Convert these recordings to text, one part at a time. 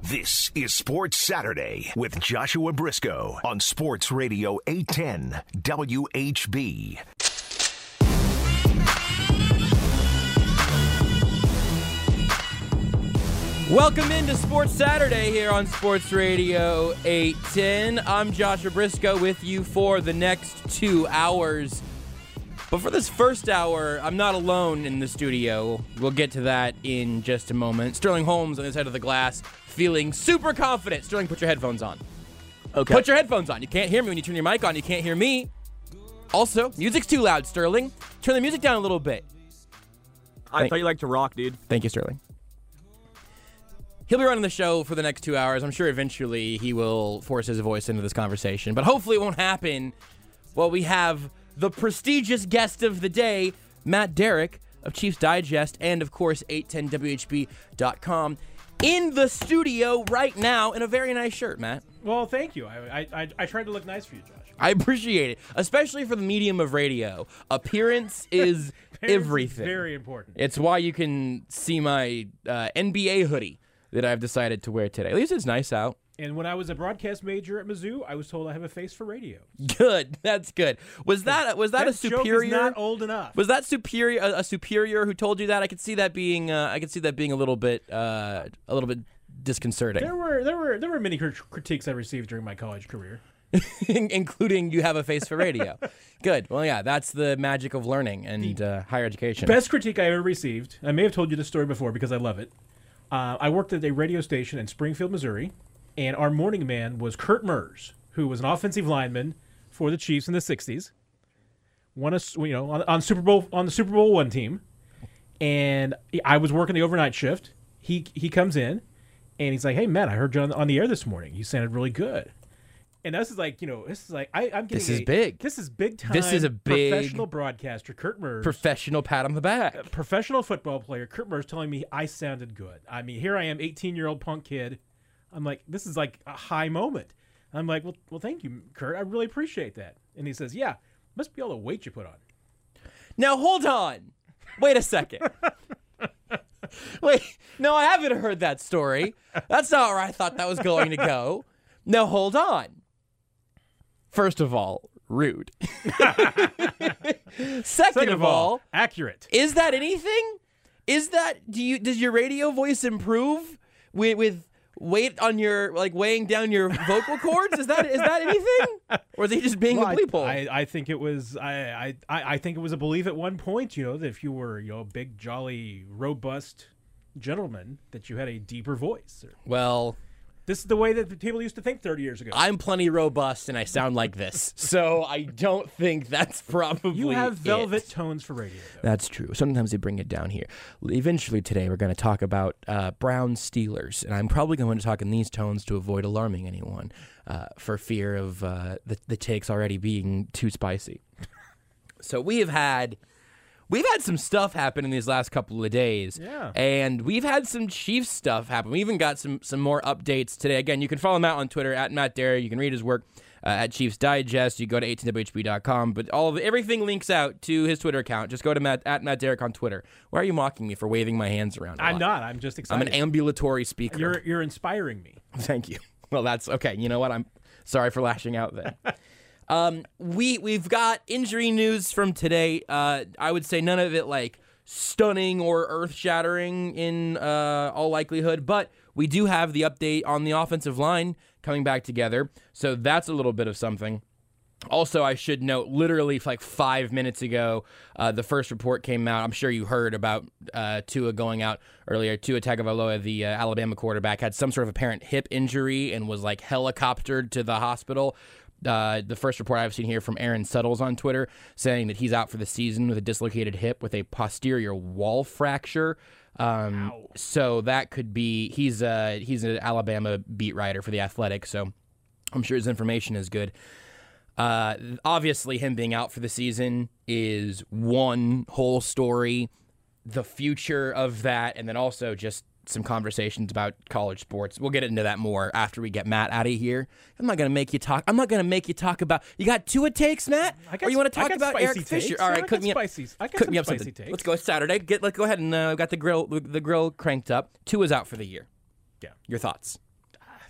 This is Sports Saturday with Joshua Briscoe on Sports Radio 810 WHB. Welcome into Sports Saturday here on Sports Radio 810. I'm Joshua Briscoe with you for the next 2 hours. But for this first hour, I'm not alone in the studio. We'll get to that in just a moment. Sterling Holmes on his side of the glass, feeling super confident. Sterling, put your headphones on. Okay. Put your headphones on. You can't hear me when you turn your mic on. You can't hear me. Also, music's too loud, Sterling. Turn the music down a little bit. I thought you liked to rock, dude. Thank you, Sterling. He'll be running the show for the next 2 hours. I'm sure eventually he will force his voice into this conversation, but hopefully it won't happen while we have the prestigious guest of the day, Matt Derrick of Chiefs Digest and, of course, 810WHB.com in the studio right now in a very nice shirt, Matt. Well, thank you. I tried to look nice for you, Josh. I appreciate it, especially for the medium of radio. Appearance is everything. Is very important. It's why you can see my NBA hoodie that I've decided to wear today. At least it's nice out. And when I was a broadcast major at Mizzou, I was told I have a face for radio. Good. That's good. Was that a superior? Joke is not old enough. Was that superior a superior who told you that? I could see that being a little bit disconcerting. There were many critiques I received during my college career, including you have a face for radio. Good. Well, yeah, that's the magic of learning and higher education. Best critique I ever received. I may have told you this story before because I love it. I worked at a radio station in Springfield, Missouri, and our morning man was Kurt Mers, who was an offensive lineman for the Chiefs in the '60s. Won on the Super Bowl 1 team, and I was working the overnight shift. He comes in, and he's like, "Hey, Matt, I heard you on the air this morning. You sounded really good." And this is like, I'm getting this is big. This is big time. This is a big professional broadcaster, Kurt Mers. Professional pat on the back. Professional football player, Kurt Mers, telling me I sounded good. I mean, here I am, 18-year-old punk kid. I'm like, this is like a high moment. I'm like, well, thank you, Kurt. I really appreciate that. And he says, yeah, must be all the weight you put on. Now, hold on. Wait a second. Wait, no, I haven't heard that story. That's not where I thought that was going to go. Now, hold on. First of all, rude. Second of all, accurate. Is that anything? Does your radio voice improve with weight on your, like, weighing down your vocal cords? Is that anything? Or is he just being a bleeple? I think it was I think it was a belief at one point, that if you were, a big, jolly, robust gentleman, that you had a deeper voice. Well, this is the way that people used to think 30 years ago. I'm plenty robust and I sound like this. So I don't think that's probably You have velvet it. tones for radio, though. That's true. Sometimes they bring it down here. Eventually today we're going to talk about Brown Steelers. And I'm probably going to talk in these tones to avoid alarming anyone for fear of the takes already being too spicy. So we've had some stuff happen in these last couple of days. Yeah. And we've had some Chiefs stuff happen. We even got some more updates today. Again, you can follow Matt on Twitter at Matt Derrick. You can read his work at Chiefs Digest. You go to 810WHB.com. But everything links out to his Twitter account. Just go to at Matt Derrick on Twitter. Why are you mocking me for waving my hands around? I'm not. I'm just excited. I'm an ambulatory speaker. You're inspiring me. Thank you. Well, that's okay. You know what? I'm sorry for lashing out then. We've got injury news from today. I would say none of it like stunning or earth-shattering in all likelihood, but we do have the update on the offensive line coming back together, so that's a little bit of something. Also, I should note, literally like 5 minutes ago, the first report came out. I'm sure you heard about Tua going out earlier. Tua Tagovailoa, the Alabama quarterback, had some sort of apparent hip injury and was like helicoptered to the hospital. The first report I've seen here from Aaron Suttles on Twitter saying that he's out for the season with a dislocated hip with a posterior wall fracture. So that could be he's an Alabama beat writer for The Athletic, so I'm sure his information is good. Obviously, him being out for the season is one whole story. The future of that, and then also just some conversations about college sports. We'll get into that more after we get Matt out of here. I'm not going to make you talk about... You got Tua takes, Matt? Or you want to talk about Eric Fisher? All right, cook me up something. Takes. Let's go. It's Saturday. Let's go ahead and got the grill cranked up. Tua's out for the year. Yeah. Your thoughts?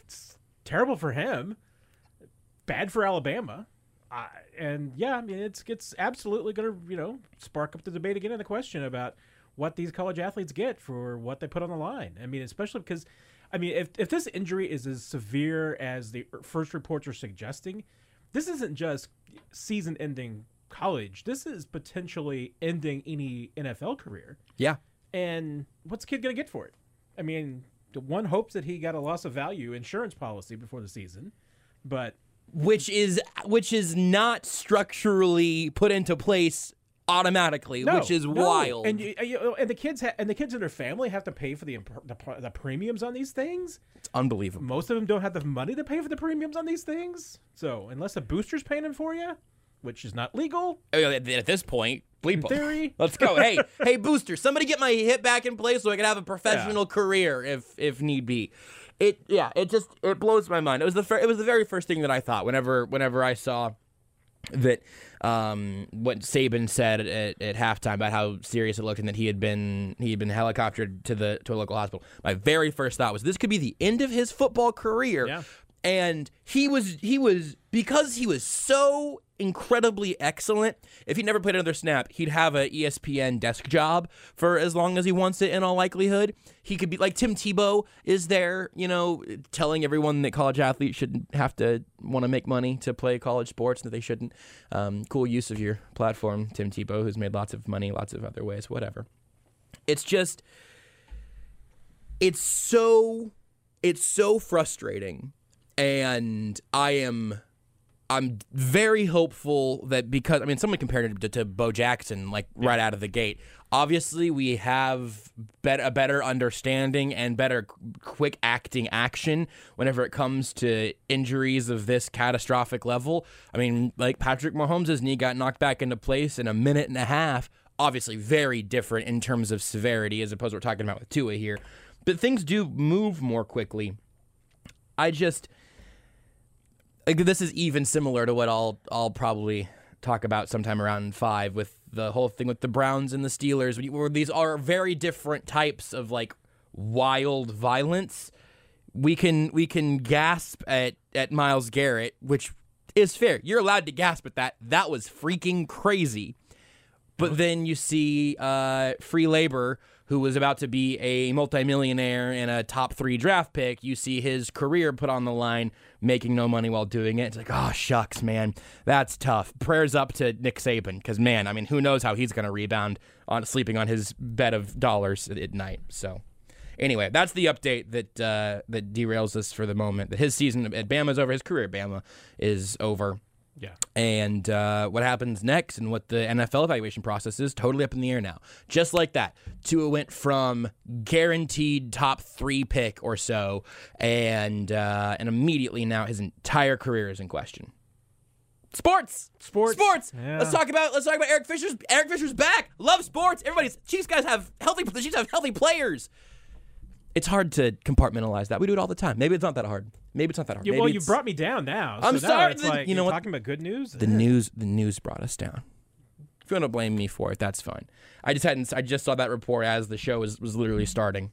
it's terrible for him, bad for Alabama. And yeah, I mean, it's absolutely going to, spark up the debate again and the question about what these college athletes get for what they put on the line. I mean, especially because, if this injury is as severe as the first reports are suggesting, this isn't just season-ending college. This is potentially ending any NFL career. Yeah. And what's the kid going to get for it? I mean, one hopes that he got a loss of value insurance policy before the season, but which is not structurally put into place automatically, which is wild. And and the kids and their family have to pay for the premiums on these things. It's unbelievable. Most of them don't have the money to pay for the premiums on these things. So unless a booster's paying them for you, which is not legal. At this point, bleep them. Theory. Let's go. Hey, booster, somebody get my hip back in place so I can have a professional career if need be. It blows my mind. It was the very first thing that I thought whenever I saw that what Saban said at halftime about how serious it looked and that he had been helicoptered to a local hospital. My very first thought was this could be the end of his football career. Yeah. And he was because he was so incredibly excellent. If he never played another snap, he'd have a ESPN desk job for as long as he wants it. In all likelihood, he could be like Tim Tebow is there, telling everyone that college athletes shouldn't have to want to make money to play college sports, and that they shouldn't. Cool use of your platform, Tim Tebow, who's made lots of money, lots of other ways, whatever. It's so frustrating. And I'm very hopeful that because, someone compared him to Bo Jackson, right out of the gate. Obviously, we have a better understanding and better quick acting action whenever it comes to injuries of this catastrophic level. Patrick Mahomes' knee got knocked back into place in a minute and a half. Obviously, very different in terms of severity as opposed to what we're talking about with Tua here. But things do move more quickly. This is even similar to what I'll probably talk about sometime around 5 with the whole thing with the Browns and the Steelers, where these are very different types of wild violence. We can gasp at Myles Garrett, which is fair. You're allowed to gasp at that. That was freaking crazy. But then you see free labor, who was about to be a multimillionaire and a top 3 draft pick. You see his career put on the line, making no money while doing it. It's oh, shucks, man. That's tough. Prayers up to Nick Saban, because, man, who knows how he's going to rebound on sleeping on his bed of dollars at night. So, anyway, that's the update that derails us for the moment. That his season at Bama is over. His career at Bama is over. Yeah. And what happens next and what the NFL evaluation process is totally up in the air now. Just like that, Tua went from guaranteed top 3 pick or so, and immediately now his entire career is in question. Sports. Yeah. Let's talk about Eric Fisher. Eric Fisher's back. Love sports. Chiefs have healthy players. It's hard to compartmentalize that. We do it all the time. Maybe it's not that hard. Yeah, well, you brought me down now. I'm so sorry. It's You know what? Talking about good news. The news brought us down. If you want to blame me for it, that's fine. I just saw that report as the show was literally starting,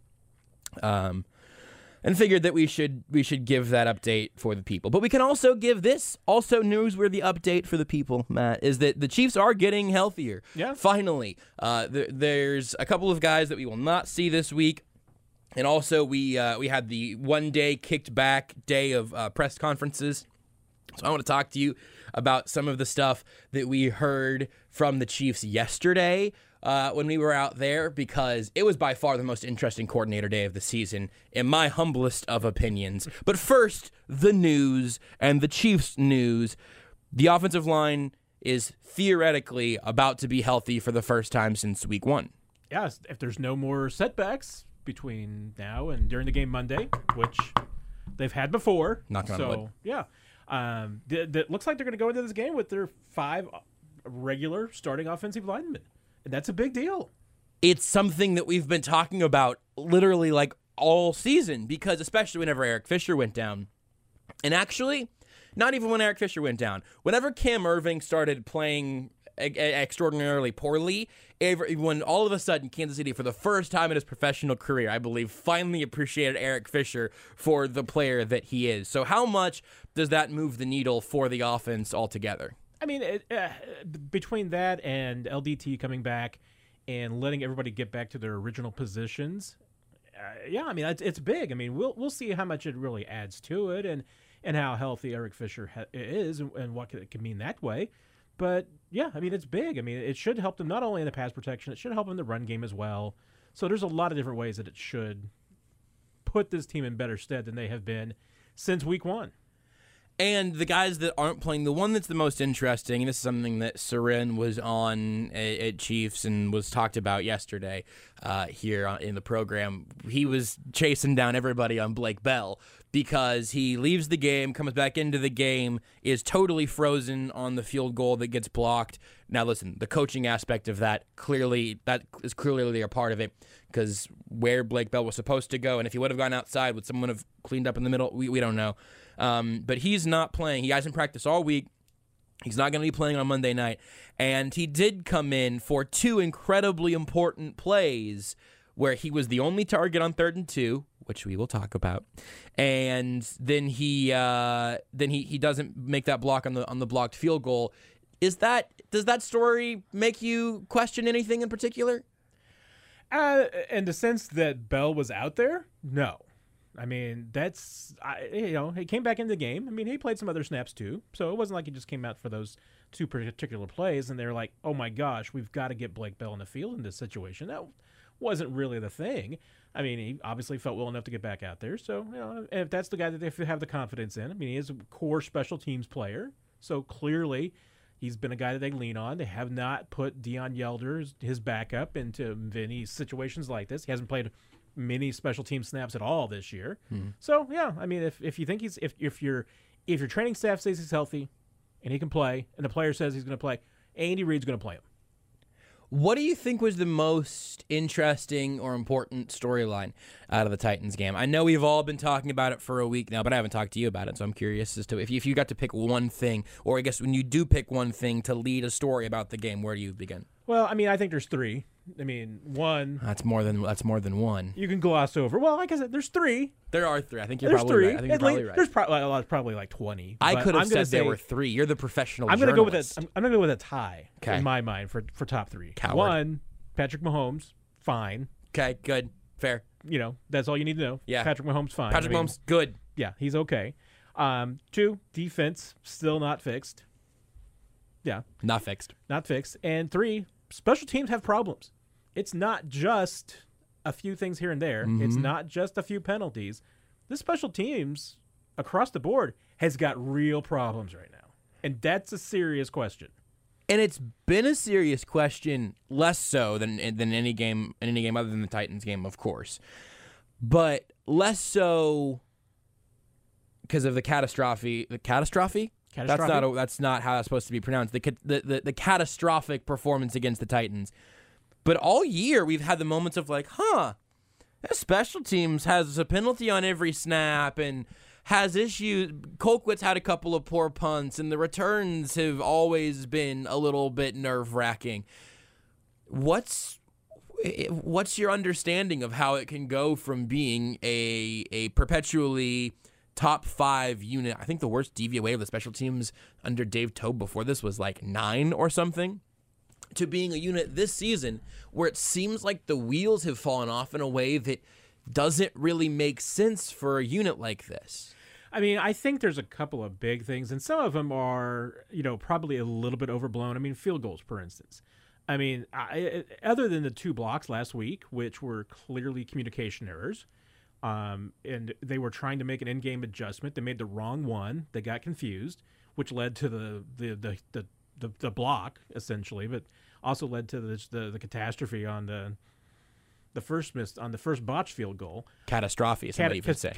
and figured that we should give that update for the people. But we can also give this also newsworthy update for the people. Matt, is that the Chiefs are getting healthier. Yeah. Finally, there's a couple of guys that we will not see this week. And also, we had the one-day kicked-back day of press conferences. So I want to talk to you about some of the stuff that we heard from the Chiefs yesterday when we were out there, because it was by far the most interesting coordinator day of the season, in my humblest of opinions. But first, the news and the Chiefs news. The offensive line is theoretically about to be healthy for the first time since week 1. Yeah, if there's no more setbacks between now and during the game Monday, which they've had before. Knock on wood. Yeah. That looks like they're going to go into this game with their 5 regular starting offensive linemen. And that's a big deal. It's something that we've been talking about literally all season, because especially whenever Eric Fisher went down. And actually, not even when Eric Fisher went down. Whenever Cam Irving started playing extraordinarily poorly, when all of a sudden Kansas City, for the first time in his professional career, I believe, finally appreciated Eric Fisher for the player that he is. So how much does that move the needle for the offense altogether? I mean, between that and LDT coming back and letting everybody get back to their original positions, yeah, I mean, it's big. I mean, we'll see how much it really adds to it and how healthy Eric Fisher is and what it can mean that way. But, yeah, I mean, it's big. I mean, it should help them not only in the pass protection, it should help them in the run game as well. So there's a lot of different ways that it should put this team in better stead than they have been since week 1. And the guys that aren't playing, the one that's the most interesting, and this is something that Seren was on at Chiefs and was talked about yesterday here in the program. He was chasing down everybody on Blake Bell because he leaves the game, comes back into the game, is totally frozen on the field goal that gets blocked. Now, listen, the coaching aspect of that is clearly a part of it, because where Blake Bell was supposed to go, and if he would have gone outside, would someone have cleaned up in the middle? We don't know. But he's not playing. He hasn't practiced all week. He's not going to be playing on Monday night. And he did come in for 2 incredibly important plays where he was the only target on 3rd and 2, which we will talk about. And then he doesn't make that block on the blocked field goal. Does that story make you question anything in particular? In the sense that Bell was out there, no. I mean, he came back into the game. I mean, he played some other snaps too, so it wasn't like he just came out for those 2 particular plays, and they're like, oh my gosh, we've got to get Blake Bell in the field in this situation. That wasn't really the thing. I mean, he obviously felt well enough to get back out there, so, if that's the guy that they have the confidence in, I mean, he is a core special teams player, so clearly he's been a guy that they lean on. They have not put Deion Yelder, his backup, into many situations like this. He hasn't played many special team snaps at all this year. So yeah, I mean, if you think if your training staff says he's healthy and he can play, and the player says he's going to play, Andy Reid's going to play him. What do you think was the most interesting or important storyline out of the Titans game? I know we've all been talking about it for a week now, but I haven't talked to you about it, so I'm curious as to if you got to pick one thing, or I guess when you do pick one thing to lead a story about the game, where do you begin? Well, I mean, I think there's 3. I mean, one. That's more than one. You can gloss over. Well, like I said, there's 3. There are 3. I think you're probably right. I think you're probably right. There's probably like 20. I could have said there were 3. You're the professional I'm journalist. Go with it. I'm going to go with a tie in my mind for top 3. Coward. 1, Patrick Mahomes, fine. Okay, good, fair. That's all you need to know. Yeah, Patrick Mahomes, fine. Mahomes, good. Yeah, he's okay. 2, defense, still not fixed. Yeah, not fixed. And 3, special teams have problems. It's not just a few things here and there. Mm-hmm. It's not just a few penalties. The special teams across the board has got real problems right now. And that's a serious question. And it's been a serious question, less so than any game other than the Titans game, of course. But less so because of the catastrophe. The catastrophe? That's not how that's supposed to be pronounced. The catastrophic performance against the Titans. But all year we've had the moments of like, special teams has a penalty on every snap and has issues. Colquitt's had a couple of poor punts, and the returns have always been a little bit nerve-wracking. What's your understanding of how it can go from being a perpetually top 5 unit? I think the worst DVOA of the special teams under Dave Toub before this was like 9 or something, to being a unit this season where it seems like the wheels have fallen off in a way that doesn't really make sense for a unit like this. I mean, I think there's a couple of big things, and some of them are, probably a little bit overblown. I mean, field goals, for instance. I mean, other than the 2 blocks last week, which were clearly communication errors, and they were trying to make an in-game adjustment. They made the wrong one. They got confused, which led to the block, essentially, but also led to the catastrophe on the first botched field goal. Catastrophe, somebody would say.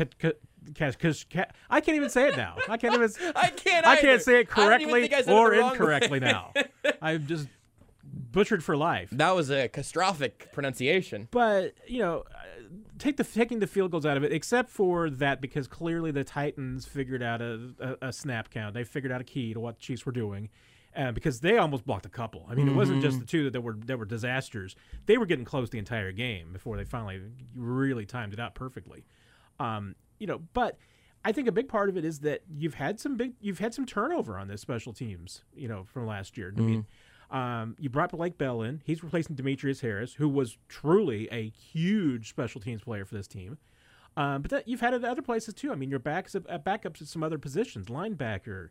I can't even say it now. I can't even. I can't say it correctly or incorrectly now. I've just butchered for life. That was a catastrophic pronunciation. But taking the field goals out of it, except for that, because clearly the Titans figured out a snap count. They figured out a key to what the Chiefs were doing. because they almost blocked a couple. I mean, it wasn't just the two that were disasters. They were getting close the entire game before they finally really timed it out perfectly. But I think a big part of it is that you've had some turnover on this special teams, from last year. I mean, you brought Blake Bell in. He's replacing Demetrius Harris, who was truly a huge special teams player for this team. But you've had it at other places too. I mean, your backups at some other positions, linebacker,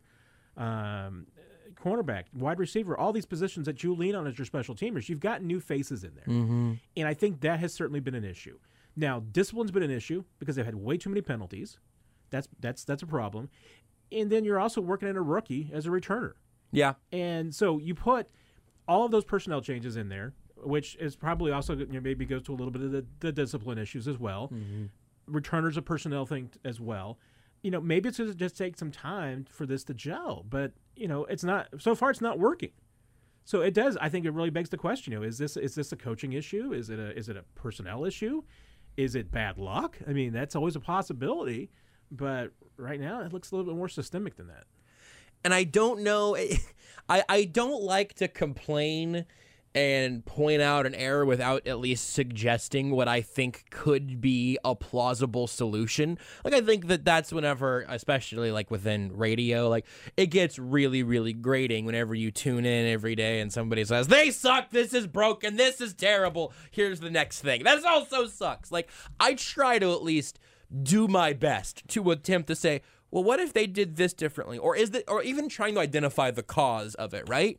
cornerback, wide receiver, all these positions that you lean on as your special teamers. You've got new faces in there, and I think that has certainly been an issue. Now, discipline's been an issue because they've had way too many penalties. That's a problem. And then you're also working in a rookie as a returner. Yeah. And so you put all of those personnel changes in there, which is probably also maybe goes to a little bit of the discipline issues as well. Returners a personnel thing as well. Maybe it's just take some time for this to gel, but it's not. So far, it's not working. So it does. I think it really begs the question: is this a coaching issue? Is it a personnel issue? Is it bad luck? I mean, that's always a possibility. But right now, it looks a little bit more systemic than that. And I don't know. I don't like to complain and point out an error without at least suggesting what I think could be a plausible solution. Like, I think that's whenever, especially like within radio, like it gets really, really grating whenever you tune in every day and somebody says, they suck, this is broken, this is terrible, here's the next thing. That also sucks. Like, I try to at least do my best to attempt to say, well, what if they did this differently? Or even trying to identify the cause of it, right?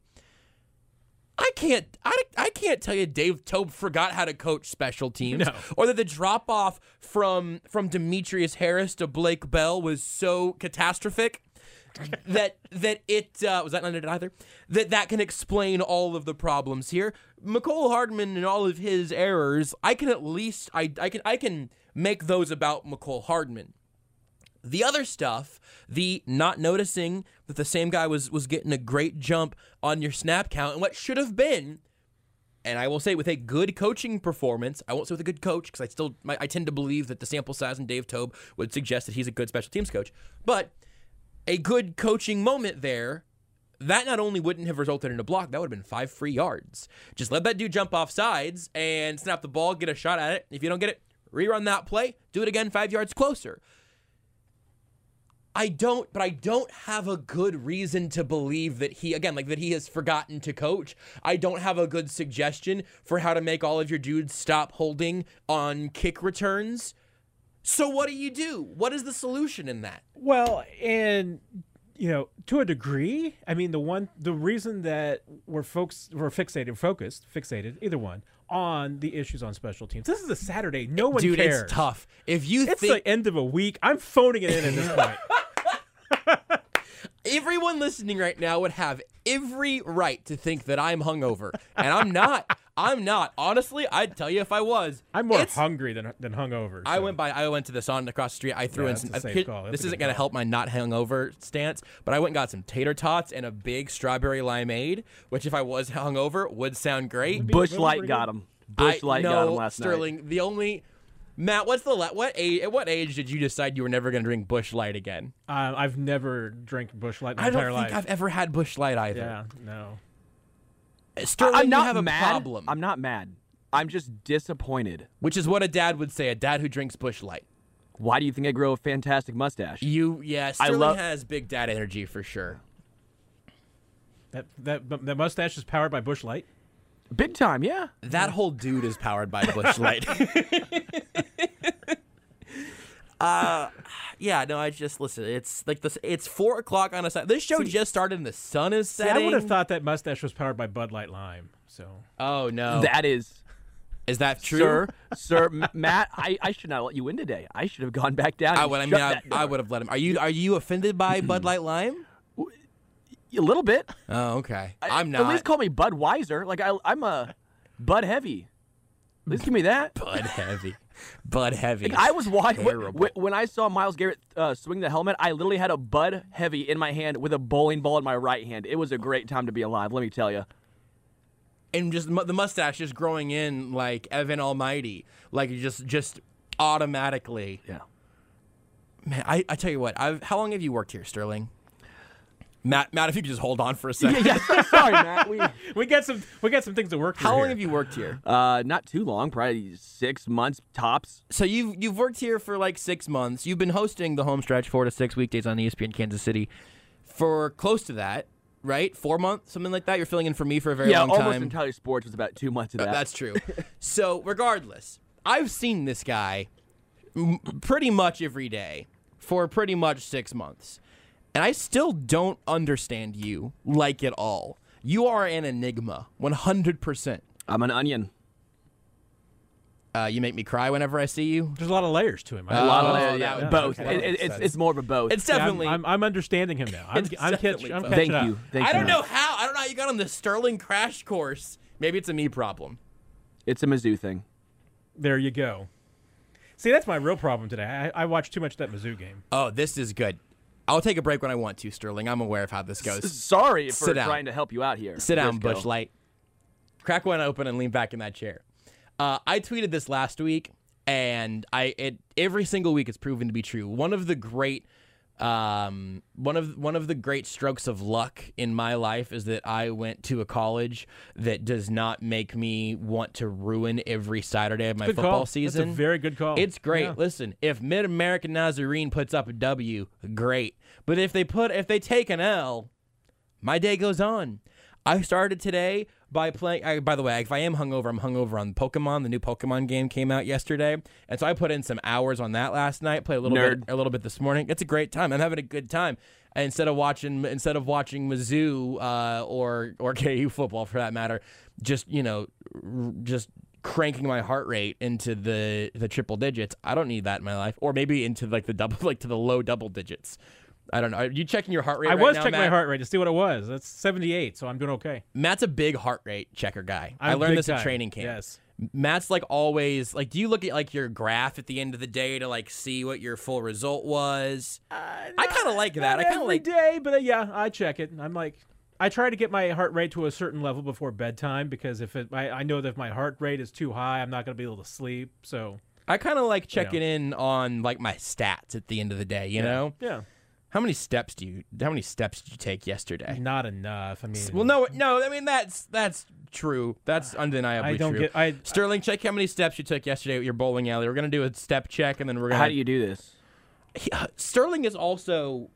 I can't tell you Dave Toub forgot how to coach special teams, or that the drop off from Demetrius Harris to Blake Bell was so catastrophic that it was that not either that can explain all of the problems here. Mecole Hardman and all of his errors, I can at least I can make those about Mecole Hardman. The other stuff, the not noticing that the same guy was getting a great jump on your snap count, and what should have been, and I will say with a good coaching performance, I won't say with a good coach because I tend to believe that the sample size in Dave Toub would suggest that he's a good special teams coach, but a good coaching moment there, that not only wouldn't have resulted in a block, that would have been 5 free yards. Just let that dude jump off sides and snap the ball, get a shot at it. If you don't get it, rerun that play, do it again 5 yards closer. I don't have a good reason to believe that he has forgotten to coach. I don't have a good suggestion for how to make all of your dudes stop holding on kick returns. So what do? What is the solution in that? Well, and to a degree, I mean, the reason that we're fixated, either one, on the issues on special teams. This is a Saturday. No one cares. Dude, it's tough. It's the end of a week. I'm phoning it in at this point. Everyone listening right now would have every right to think that I'm hungover, and I'm not. Honestly, I'd tell you if I was. I'm more hungry than hungover. So. I went to the Sonic across the street. I threw in some. This isn't going to help my not hungover stance, but I went and got some tater tots and a big strawberry limeade, which if I was hungover would sound great. Bush Light got him. Bush Light got him last Sterling, night. The only. Matt, at what age did you decide you were never going to drink Bush Light again? I've never drank Bush Light my entire life. I don't think I've ever had Bush Light either. Yeah, no. Sterling, I'm not you have mad. a problem. I'm not mad. I'm just disappointed. Which is what a dad would say, a dad who drinks Bush Light. Why do you think I grow a fantastic mustache? Sterling has big dad energy for sure. That mustache is powered by Bush Light? Big time, yeah. That whole dude is powered by Bush Light. I just listen. It's like this. It's 4:00 on a Saturday. This show just started and the sun is setting. I would have thought that mustache was powered by Bud Light Lime. So. Oh no. That is. Is that true, sir? Matt, I should not let you in today. I should have gone back down. I would have let him. Are you offended by Bud Light Lime? A little bit. Oh, okay. I'm not. At least call me Budweiser. Like I'm a Bud Heavy. At least give me that. Bud Heavy. Bud Heavy. Like I was watching when I saw Myles Garrett swing the helmet. I literally had a Bud Heavy in my hand with a bowling ball in my right hand. It was a great time to be alive. Let me tell you. And just the mustache just growing in like Evan Almighty, like just automatically. Yeah. Man, I tell you what. How long have you worked here, Sterling? Matt, if you could just hold on for a second. Yeah, sorry, Matt. We got some things to work through. How long here. have you worked here? Not too long, probably 6 months tops. So you've worked here for like 6 months. You've been hosting the home stretch 4 to 6 weekdays on ESPN Kansas City for close to that, right? 4 months, something like that. You're filling in for me for a very long time. Yeah, almost entirely sports was about 2 months of that. That's true. So regardless, I've seen this guy pretty much every day for pretty much 6 months. And I still don't understand you like at all. You are an enigma, 100%. I'm an onion. You make me cry whenever I see you. There's a lot of layers to him. A lot of that layers, would- both. okay. It's more of a both. It's Yeah, definitely. I'm understanding him now. I'm definitely catching Thank up. you. Thank I you. don't know how. I don't know how you got on the Sterling crash course. Maybe it's a me problem. It's a Mizzou thing. There you go. See, that's my real problem today. I watched too much of that Mizzou game. Oh, this is good. I'll take a break when I want to, Sterling. I'm aware of how this goes. Sorry for Sit down. trying to help you out here. Sit down, Briscoe. Bush Light. Crack one open and lean back in that chair. I tweeted this last week, and every single week it's proven to be true. One of the great strokes of luck in my life is that I went to a college that does not make me want to ruin every Saturday of my Good football call. season. That's a very good call. It's great. Yeah. Listen, if Mid-American Nazarene puts up a W, great. But if they take an L, my day goes on. I started today by playing. By the way, if I am hungover, I'm hungover on Pokemon. The new Pokemon game came out yesterday, and so I put in some hours on that last night. Played a little bit this morning. It's a great time. I'm having a good time. And instead of watching Mizzou or KU football for that matter, just cranking my heart rate into the triple digits. I don't need that in my life, or maybe into like to the low double digits. I don't know. Are you checking your heart rate? I right was now, checking my Matt? heart rate to see what it was. That's 78, so I'm doing okay. Matt's a big heart rate checker guy. I I'm learned big this at time. training camp. Yes. Matt's like always like, do you look at like your graph at the end of the day to like see what your full result was? I kind of like that. I kind of every like. day, but yeah, I check it. I'm like, I try to get my heart rate to a certain level before bedtime because I know that if my heart rate is too high, I'm not going to be able to sleep. So I kind of like checking in on like my stats at the end of the day. You know. yeah, How many steps did you take yesterday? not enough. I mean, Well, no. I mean that's true. That's undeniably I don't true. get. Sterling, check how many steps you took yesterday at your bowling alley. We're gonna do a step check, and then we're gonna. How do you do this? Sterling is also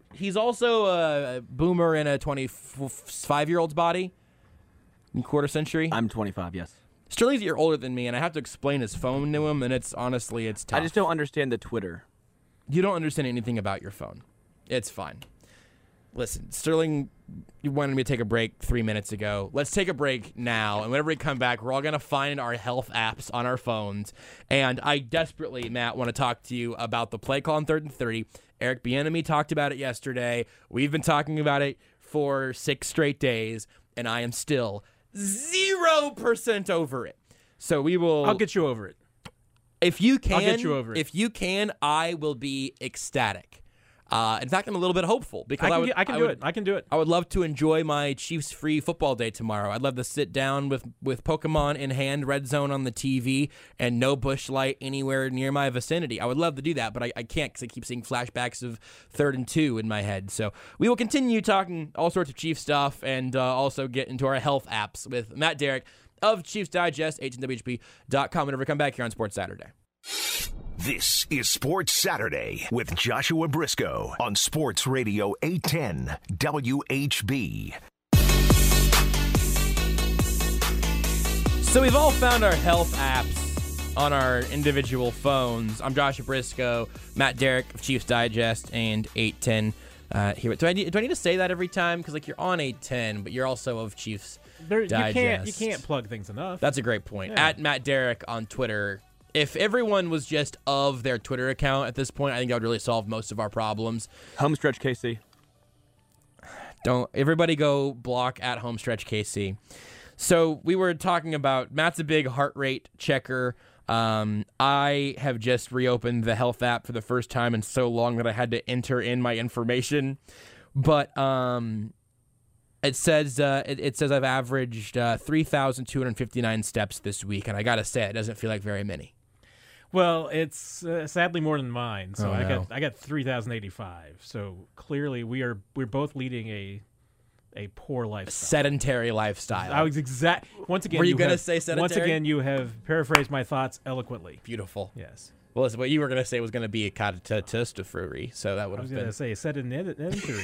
a boomer in a 25-year-old's body, in quarter century. I'm 25, yes. Sterling's a year older than me, and I have to explain his phone to him, and it's tough. I just don't understand the Twitter. You don't understand anything about your phone. It's fine. Listen, Sterling, you wanted me to take a break 3 minutes ago. Let's take a break now, and whenever we come back, we're all going to find our health apps on our phones. And I desperately, Matt, want to talk to you about the play call on 3rd and 30. Eric Bieniemy talked about it yesterday. We've been talking about it for 6 straight days, and I am still 0% over it. So we will. I'll get you over it. If you can, I'll get you over it. If you can, I will be ecstatic. In fact, I'm a little bit hopeful because I can do it. I would love to enjoy my Chiefs-free football day tomorrow. I'd love to sit down with Pokemon in hand, Red Zone on the TV, and no Bush Light anywhere near my vicinity. I would love to do that, but I can't because I keep seeing flashbacks of 3rd and 2 in my head. So we will continue talking all sorts of Chiefs stuff and also get into our health apps with Matt Derrick of Chiefs Digest, 18WHP.com, whenever we come back here on Sports Saturday. This is Sports Saturday with Joshua Briscoe on Sports Radio 810 WHB. So we've all found our health apps on our individual phones. I'm Joshua Briscoe, Matt Derrick of Chiefs Digest and 810 here. Do I need to say that every time? Because like you're on 810, but you're also of Chiefs Digest. You can't plug things enough. That's a great point. Yeah. At Matt Derrick on Twitter. If everyone was just of their Twitter account at this point, I think that would really solve most of our problems. Homestretch KC. Don't everybody go block at Homestretch KC. So we were talking about Matt's a big heart rate checker. I have just reopened the health app for the first time in so long that I had to enter in my information. But it says I've averaged 3,259 steps this week, and I gotta say it doesn't feel like very many. Well, it's sadly more than mine. So Oh, no. I got 3,085. So clearly we're both leading a a poor lifestyle. Sedentary lifstyle. I was once again. Were you going to have- say sedentary? Once again, you have paraphrased my thoughts eloquently. Beautiful. Yes. Well, listen, what you were going to say was going to be a catastrophe, so that would I was have going been to say sedentary.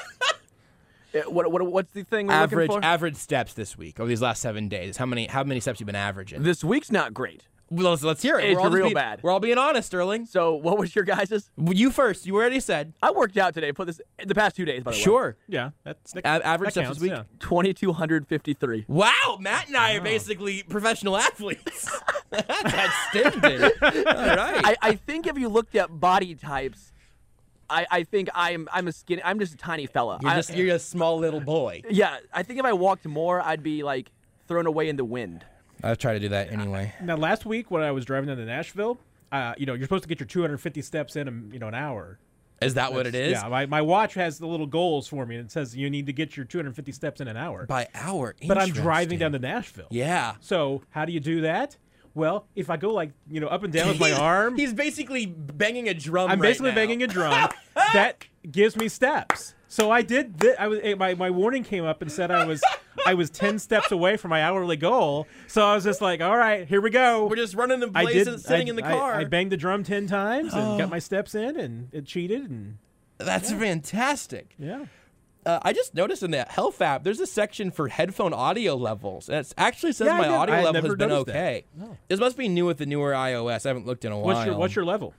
What's the thing we're looking for? average steps this week over these last 7 days. How many steps you been averaging? This week's not great. Well, let's hear it. It's We're all just real being- bad. We're all being honest, Sterling. So what was your guys's? You first. You already said. I worked out today. Put this the past 2 days, by the way. Sure. Yeah, that Average steps counts, this week? yeah. 2,253. Wow, Matt and I are basically professional athletes. That's outstanding. All right. I think if you looked at body types, I think I'm just a tiny fella. You're a small little boy. Yeah, I think if I walked more, I'd be like thrown away in the wind. I'll try to do that anyway. Now, last week when I was driving down to Nashville, you're supposed to get your 250 steps in, an hour. Is that what it is? Yeah, my watch has the little goals for me, and it says you need to get your 250 steps in an hour. By hour. But I'm driving Interesting. down to Nashville. Yeah. So how do you do that? Well, if I go up and down with my arm, He's basically banging a drum. I'm right basically now. banging a drum. That gives me steps. So I did. My warning came up and said I was 10 steps away from my hourly goal. So I was just like, all right, here we go. We're just running the place and sitting in the car. I banged the drum 10 times and got my steps in, and it cheated. And That's fantastic. yeah. I just noticed in the Health app, there's a section for headphone audio levels. And it actually says Yeah, I my did. audio I had level has never been noticed that. okay. This must be new with the newer iOS. I haven't looked in a while. What's your level?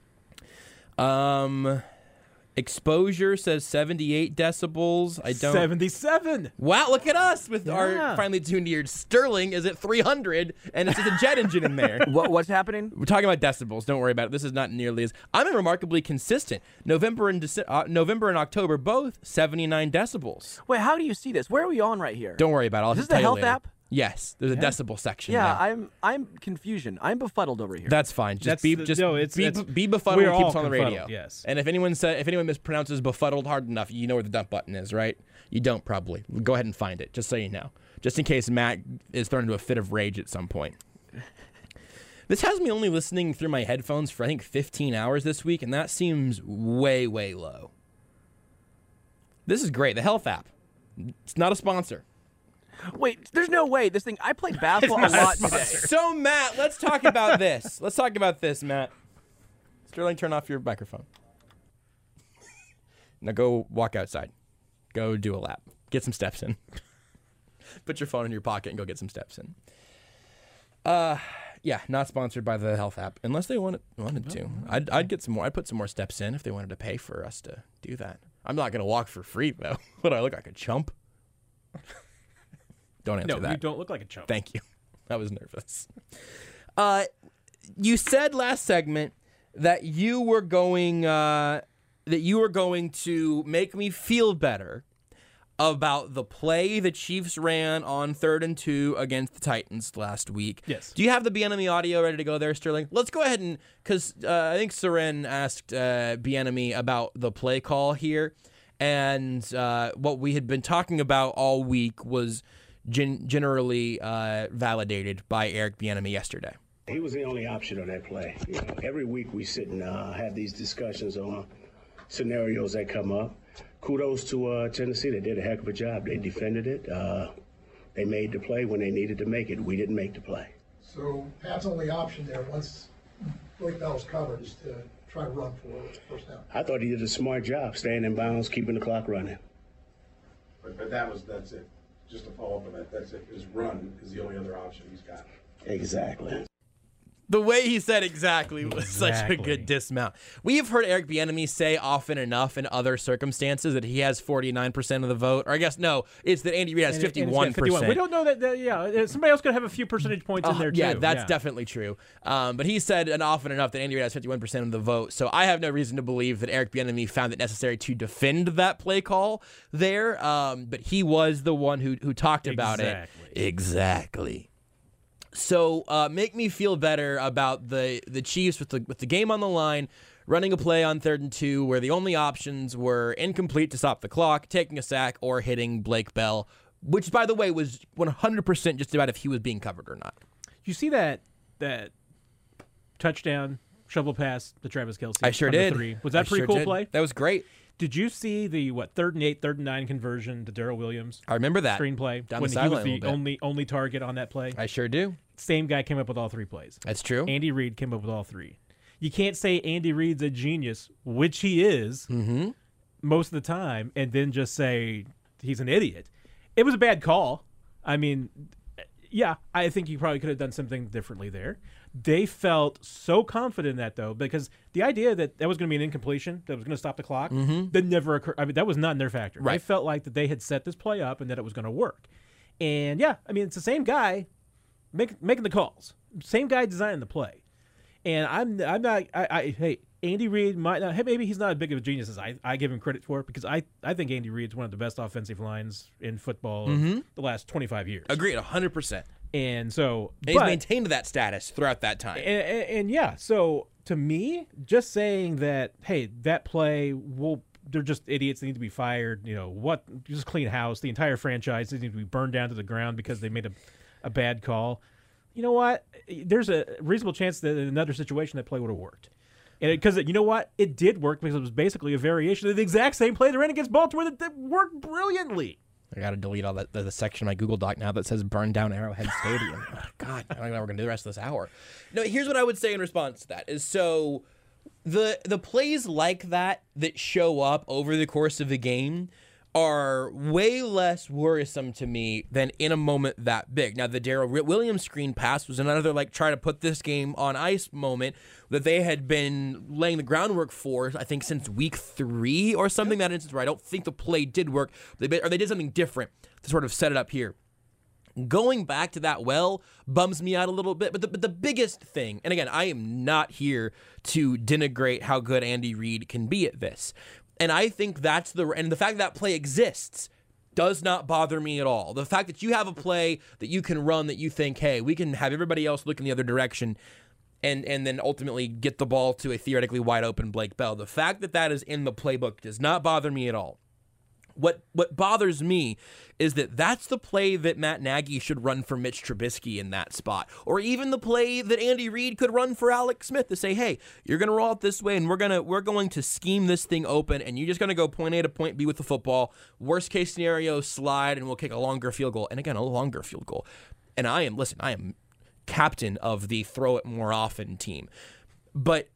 Exposure says 78 decibels. I don't. 77. Wow, look at us with our Yeah. finely tuned ears. Sterling is at 300, and it's just a jet engine in there. What's happening? We're talking about decibels. Don't worry about it. This is not nearly as. I'm remarkably consistent. November and October both 79 decibels. Wait, how do you see this? Where are we on right here? Don't worry about it. I'll Is just this the tell you Health later. app? Yes, there's a decibel section. Yeah, there. I'm confusion. I'm befuddled over here. That's fine. Just be befuddled. we're And keep all us on the radio. confuddled, yes. And if anyone mispronounces befuddled hard enough, you know where the dump button is, right? You don't probably. Go ahead and find it, just so you know. Just in case Matt is thrown into a fit of rage at some point. This has me only listening through my headphones for I think 15 hours this week, and that seems way, way low. This is great. The Health app. It's not a sponsor. Wait, there's no way. This thing. I played basketball a lot today. So, Matt, let's talk about this. Let's talk about this, Matt. Sterling, turn off your microphone. Now go walk outside. Go do a lap. Get some steps in. Put your phone in your pocket and go get some steps in. Yeah, not sponsored by the Health app, unless they wanted to. I'd get some more. I'd put some more steps in if they wanted to pay for us to do that. I'm not going to walk for free, though. Would I look like a chump? Don't answer No, that. you don't look like a chump. Thank you. I was nervous. You said last segment that you were going to make me feel better about the play the Chiefs ran on 3rd and 2 against the Titans last week. Yes. Do you have the Bieniemy audio ready to go there, Sterling? Let's go ahead and, because I think Seren asked Bieniemy about the play call here, and what we had been talking about all week was generally validated by Eric Bieniemy yesterday. He was the only option on that play. You know, every week we sit and have these discussions on scenarios that come up. Kudos to Tennessee. They did a heck of a job. They defended it. They made the play when they needed to make it. We didn't make the play. So Pat's only option there, once Blake Bell's covered, is to try to run forward first down. I thought he did a smart job, staying in bounds, keeping the clock running. But that's it. Just to follow up on that, that's it. His run is the only other option he's got. Exactly. The way he said exactly was such a good dismount. We have heard Eric Bieniemy say often enough in other circumstances that he has 49% of the vote. Or I guess, no, it's that Andy Reid has 51%. We don't know that, yeah, somebody else could have a few percentage points in there, too. Yeah, that's definitely true. But he said often enough that Andy Reid has 51% of the vote. So I have no reason to believe that Eric Bieniemy found it necessary to defend that play call there. But he was the one who talked about it. Exactly. So make me feel better about the Chiefs with the game on the line, running a play on 3rd and 2 where the only options were incomplete to stop the clock, taking a sack, or hitting Blake Bell, which, by the way, was 100% just about if he was being covered or not. You see that touchdown shovel pass to Travis Kelce? I sure on the did. 3? Was that a pretty cool play? That was great. Did you see the 3rd and 8, 3rd and 9 conversion to Darrell Williams? I remember that Screenplay down when the he was sideline a the little bit. only target on that play. I sure do. Same guy came up with all 3 plays. That's true. Andy Reid came up with all 3. You can't say Andy Reid's a genius, which he is most of the time, and then just say he's an idiot. It was a bad call. I mean, yeah, I think you probably could have done something differently there. They felt so confident in that, though, because the idea that was going to be an incompletion, that was going to stop the clock, that never occurred. I mean, that was not in their factor. Right. They felt like that they had set this play up and that it was going to work. And, yeah, I mean, it's the same guy making the calls, same guy designing the play. And I'm not. Hey, Andy Reid might not. Hey, maybe he's not as big of a genius as I give him credit for, because I think Andy Reid's one of the best offensive lines in football in the last 25 years. Agreed, 100%. And so And he's maintained that status throughout that time. and yeah, so to me, just saying that, hey, that play they're just idiots. They need to be fired. You know, just clean house. The entire franchise needs to be burned down to the ground because they made a bad call. You know what? There's a reasonable chance that in another situation that play would have worked. And because you know what? It did work because it was basically a variation of the exact same play they ran against Baltimore that worked brilliantly. I got to delete all that the section of my Google Doc now that says burn down Arrowhead Stadium. Oh, God, I don't know how we're going to do the rest of this hour. No, here's what I would say in response to that is so the plays like that show up over the course of the game are way less worrisome to me than in a moment that big. Now, the Darrell Williams screen pass was another try to put this game on ice moment that they had been laying the groundwork for, I think, since week 3 or something. That instance where I don't think the play did work, or they did something different to sort of set it up here. Going back to that bums me out a little bit, but the biggest thing, and again, I am not here to denigrate how good Andy Reid can be at this. And I think and the fact that play exists does not bother me at all. The fact that you have a play that you can run that you think, hey, we can have everybody else look in the other direction and then ultimately get the ball to a theoretically wide open Blake Bell. The fact that is in the playbook does not bother me at all. What bothers me is that that's the play that Matt Nagy should run for Mitch Trubisky in that spot. Or even the play that Andy Reid could run for Alex Smith to say, hey, you're going to roll it this way and we're going to scheme this thing open and you're just going to go point A to point B with the football. Worst case scenario, slide and we'll kick a longer field goal. And again, a longer field goal. And I am captain of the throw it more often team. But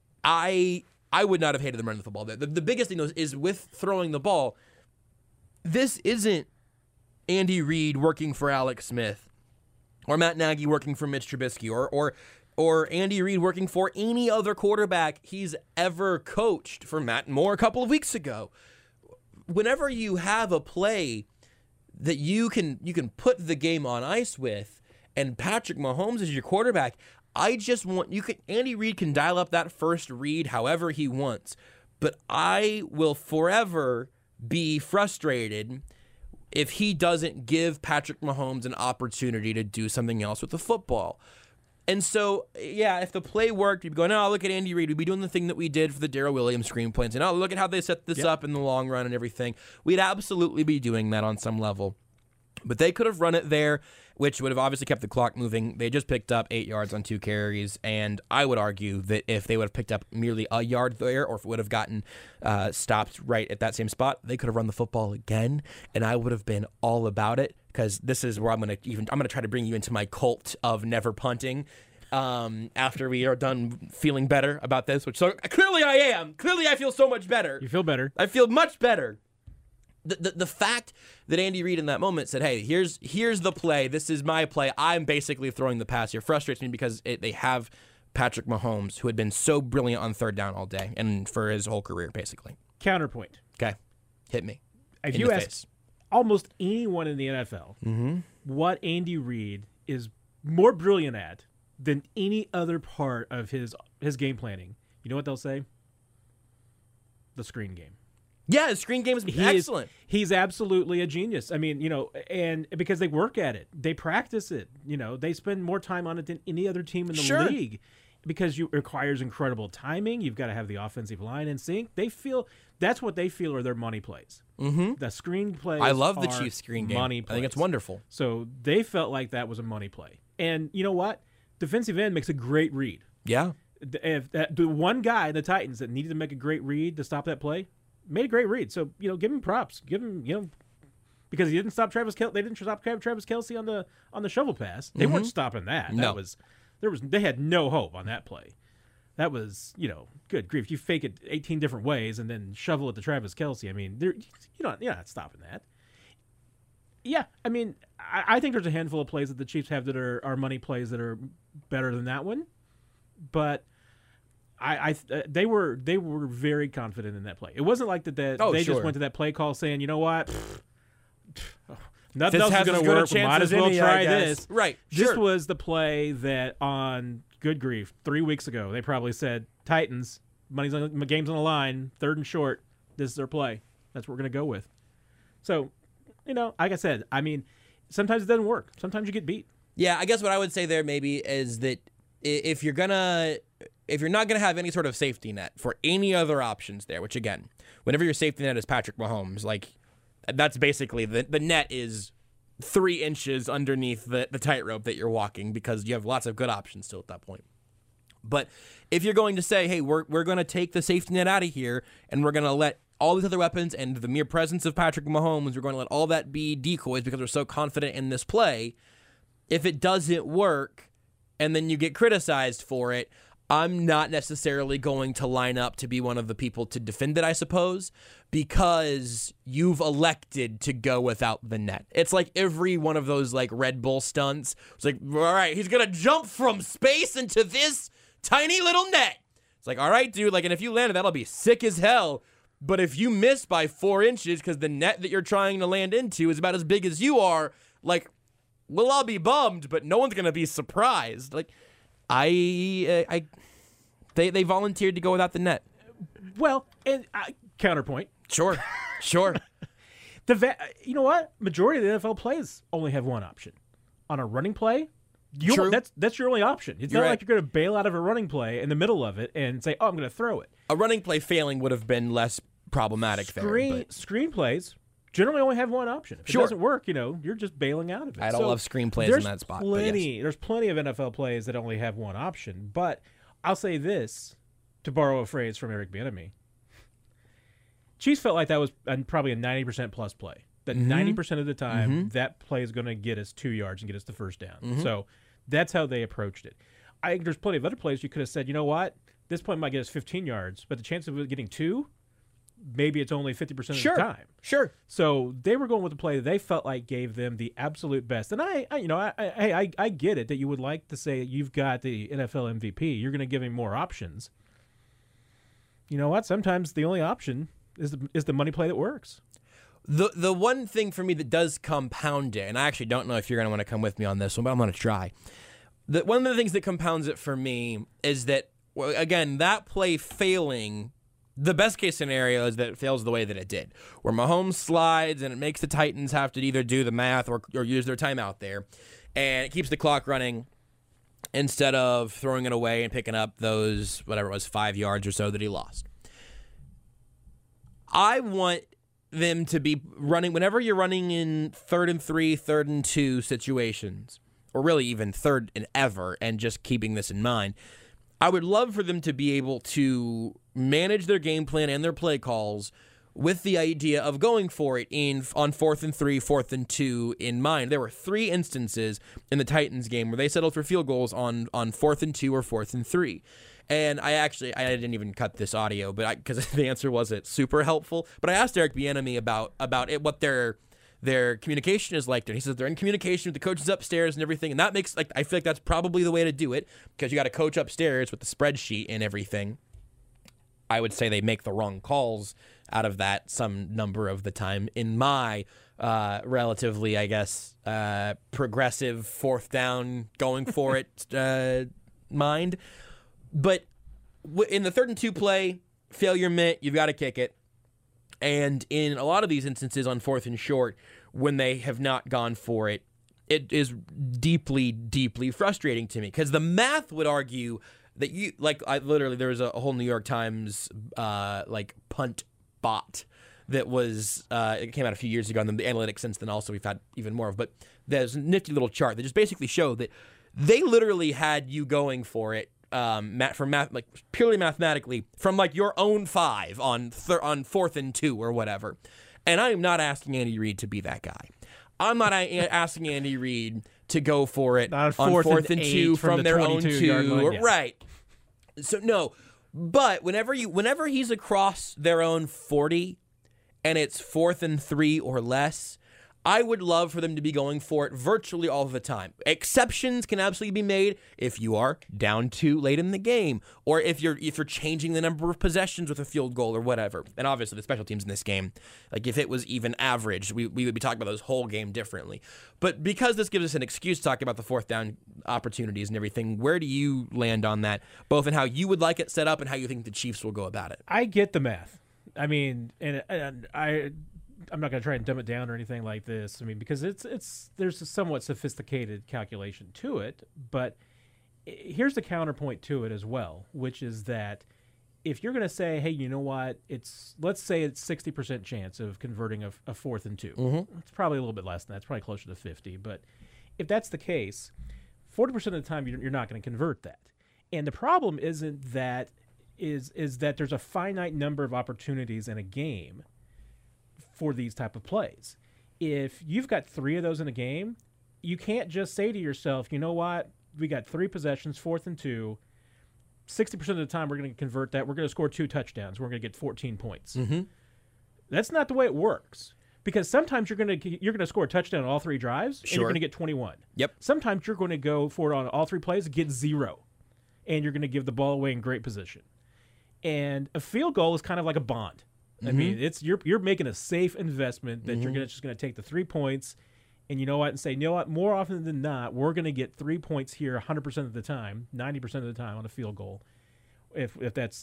I would not have hated them running the football. The biggest thing though is with throwing the ball, this isn't Andy Reid working for Alex Smith or Matt Nagy working for Mitch Trubisky or Andy Reid working for any other quarterback he's ever coached for Matt Moore a couple of weeks ago. Whenever you have a play that you can put the game on ice with and Patrick Mahomes is your quarterback, Andy Reid can dial up that first read however he wants, but I will forever be frustrated if he doesn't give Patrick Mahomes an opportunity to do something else with the football. And so, yeah, if the play worked, we'd be going, oh, look at Andy Reid. We'd be doing the thing that we did for the Darrell Williams screenplay and saying, oh, look at how they set this up in the long run and everything. We'd absolutely be doing that on some level. But they could have run it there, which would have obviously kept the clock moving. They just picked up 8 yards on 2 carries, and I would argue that if they would have picked up merely a yard there, or if it would have gotten stopped right at that same spot, they could have run the football again, and I would have been all about it, because this is where I'm going to try to bring you into my cult of never punting after we are done feeling better about this, which so clearly I am. Clearly I feel so much better. You feel better. I feel much better. The fact that Andy Reid in that moment said, hey, here's the play. This is my play. I'm basically throwing the pass here. Frustrates me because they have Patrick Mahomes, who had been so brilliant on third down all day and for his whole career, basically. Counterpoint. Okay. Hit me. If you ask almost anyone in the NFL what Andy Reid is more brilliant at than any other part of his game planning, you know what they'll say? The screen game. Yeah, his screen game is excellent. He's absolutely a genius. I mean, and because they work at it, they practice it. They spend more time on it than any other team in the league, because it requires incredible timing. You've got to have the offensive line in sync. That's what they feel are their money plays. Mm-hmm. The screen plays. I love the Chiefs screen game. Money plays. I think it's wonderful. So they felt like that was a money play. And you know what? Defensive end makes a great read. Yeah. If the one guy in the Titans that needed to make a great read to stop that play, made a great read. So, give him props. Give him, because he didn't stop Travis Kelce. They didn't stop Travis Kelce on the shovel pass. They weren't stopping that. No. They had no hope on that play. That was, good grief. You fake it 18 different ways and then shovel it to Travis Kelce. I mean, you're not stopping that. Yeah, I mean, I think there's a handful of plays that the Chiefs have that are money plays that are better than that one, but they were very confident in that play. It wasn't like that they just went to that play call saying, you know what, nothing else is going to work. We might as well try this. Right. This was the play that on good grief 3 weeks ago they probably said, Titans, game's on the line, 3rd and short. This is their play. That's what we're going to go with. So, like I said, I mean, sometimes it doesn't work. Sometimes you get beat. Yeah, I guess what I would say there maybe is that if you're not gonna have any sort of safety net for any other options there, which again, whenever your safety net is Patrick Mahomes, like that's basically the net is 3 inches underneath the tightrope that you're walking because you have lots of good options still at that point. But if you're going to say, hey, we're going to take the safety net out of here and we're going to let all these other weapons and the mere presence of Patrick Mahomes, we're going to let all that be decoys because we're so confident in this play. If it doesn't work and then you get criticized for it, I'm not necessarily going to line up to be one of the people to defend it, I suppose, because you've elected to go without the net. It's like every one of those like Red Bull stunts. It's like, all right, he's going to jump from space into this tiny little net. It's like, all right, dude, like, and if you land it, that'll be sick as hell. But if you miss by 4 inches because the net that you're trying to land into is about as big as you are, like, we'll all be bummed, but no one's going to be surprised. Like, they volunteered to go without the net. Well, and counterpoint. Sure. You know what? Majority of the NFL plays only have one option. On a running play, True. That's your only option. It's not like you're going to bail out of a running play in the middle of it and say, oh, I'm going to throw it. A running play failing would have been less problematic Screen plays generally only have one option. If it doesn't work, you're just bailing out of it. I don't love screenplays in that spot. There's plenty of NFL plays that only have one option. But I'll say this, to borrow a phrase from Eric Bieniemy. Chiefs felt like that was probably a 90% plus play. That 90% of the time, that play is going to get us 2 yards and get us the first down. So that's how they approached it. I think there's plenty of other plays you could have said, you know what? This play might get us 15 yards, but the chance of it getting 2, maybe it's only 50% of the time. Sure. So they were going with the play that they felt like gave them the absolute best. And I get it that you would like to say you've got the NFL MVP. You're going to give him more options. You know what? Sometimes the only option is the money play that works. The one thing for me that does compound it, and I actually don't know if you're going to want to come with me on this one, but I'm going to try. One of the things that compounds it for me is that, again, that play failing, the best case scenario is that it fails the way that it did, where Mahomes slides and it makes the Titans have to either do the math or use their timeout there, and it keeps the clock running instead of throwing it away and picking up those, whatever it was, 5 yards or so that he lost. I want them to be running, whenever you're running in 3rd and 3, 3rd and 2 situations, or really even 3rd and ever, and just keeping this in mind, I would love for them to be able to manage their game plan and their play calls with the idea of going for it on 4th and 3, 4th and 2 in mind. There were 3 instances in the Titans game where they settled for field goals on 4th and 2 or 4th and 3. And I didn't even cut this audio, but because the answer wasn't super helpful. But I asked Eric Bieniemy about it, what their communication is like there. He says they're in communication with the coaches upstairs and everything, and that makes I feel like that's probably the way to do it because you got a coach upstairs with the spreadsheet and everything. I would say they make the wrong calls out of that some number of the time in my relatively, I guess, progressive 4th down, going for it mind. But in the 3rd and 2 play, failure meant you've got to kick it. And in a lot of these instances on 4th and short, when they have not gone for it, it is deeply, deeply frustrating to me because the math would argue that there was a whole New York Times punt bot that was it came out a few years ago, and then the analytics since then also we've had even more of. But there's a nifty little chart that just basically showed that they literally had you going for it like purely mathematically, from like your own 5 on 4th and 2 or whatever. And I am not asking Andy Reid to be that guy. I'm not asking Andy Reid to go for it on 4th and 2 from their own 2. Right. So no, but whenever he's across their own 40 and it's 4th and 3 or less, I would love for them to be going for it virtually all of the time. Exceptions can absolutely be made if you are down 2 late in the game, or if you're changing the number of possessions with a field goal or whatever. And obviously the special teams in this game, like if it was even average, we would be talking about this whole game differently. But because this gives us an excuse to talk about the 4th down opportunities and everything, where do you land on that, both in how you would like it set up and how you think the Chiefs will go about it? I get the math. I mean, and I'm not going to try and dumb it down or anything like this. I mean, because there's a somewhat sophisticated calculation to it, but here's the counterpoint to it as well, which is that if you're going to say, hey, you know what, let's say it's 60% chance of converting a 4th and 2. Mm-hmm. It's probably a little bit less than that. It's probably closer to 50. But if that's the case, 40% of the time you're not going to convert that. And the problem isn't that is that there's a finite number of opportunities in a game for these type of plays. If you've got 3 of those in a game, you can't just say to yourself, you know what, we got 3 possessions, 4th and 2, 60% of the time we're going to convert that, we're going to score 2 touchdowns, we're going to get 14 points. Mm-hmm. That's not the way it works, because sometimes you're going to score a touchdown on all 3 drives, and you're going to get 21. Yep. Sometimes you're going to go for it on all 3 plays, get 0, and you're going to give the ball away in great position. And a field goal is kind of like a bond. I mean, it's you're making a safe investment that you're just going to take the 3 points, and you know what, and say, you know what, more often than not, we're going to get 3 points here 100% of the time, 90% of the time on a field goal, if that's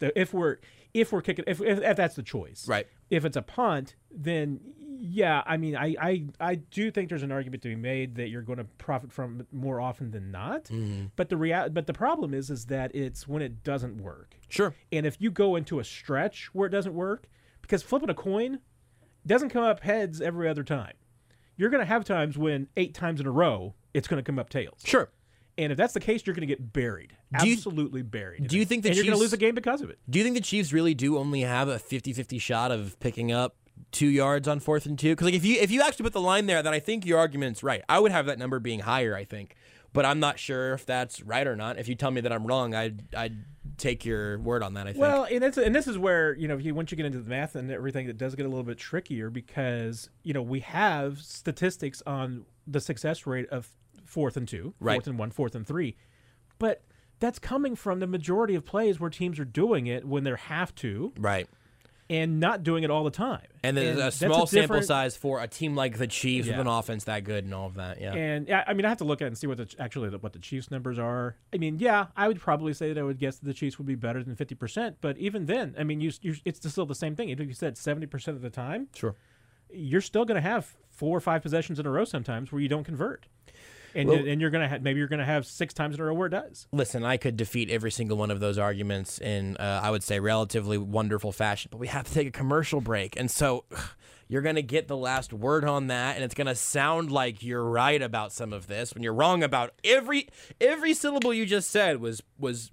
the choice. Right. If it's a punt, then yeah, I mean, I do think there's an argument to be made that you're going to profit from it more often than not. Mm-hmm. But the problem is that it's when it doesn't work. Sure. And if you go into a stretch where it doesn't work, because flipping a coin doesn't come up heads every other time. You're going to have times when 8 times in a row it's going to come up tails. Sure. And if that's the case, you're going to get buried. Absolutely buried. Do you think you're going to lose a game because of it? Do you think the Chiefs really do only have a 50-50 shot of picking up 2 yards on 4th and 2? Because like if you actually put the line there, then I think your argument's right. I would have that number being higher, I think. But I'm not sure if that's right or not. If you tell me that I'm wrong, I'd take your word on that, I think. Well, and this is where, once you get into the math and everything, it does get a little bit trickier because, we have statistics on the success rate of 4th and 2, right. 4th and 1, 4th and 3. But that's coming from the majority of plays where teams are doing it when they have to. Right. And not doing it all the time. And there's a small sample size for a team like the Chiefs with an offense that good and all of that. Yeah. And I mean, I have to look at it and see what the Chiefs numbers are. I mean, yeah, I would probably say that I would guess that the Chiefs would be better than 50%. But even then, I mean, it's still the same thing. If you said 70% of the time, sure, you're still going to have 4 or 5 possessions in a row sometimes where you don't convert. And you're gonna maybe you're gonna have 6 times in a row where it does. Listen, I could defeat every single one of those arguments in I would say relatively wonderful fashion, but we have to take a commercial break, and so you're gonna get the last word on that, and it's gonna sound like you're right about some of this when you're wrong about every syllable you just said was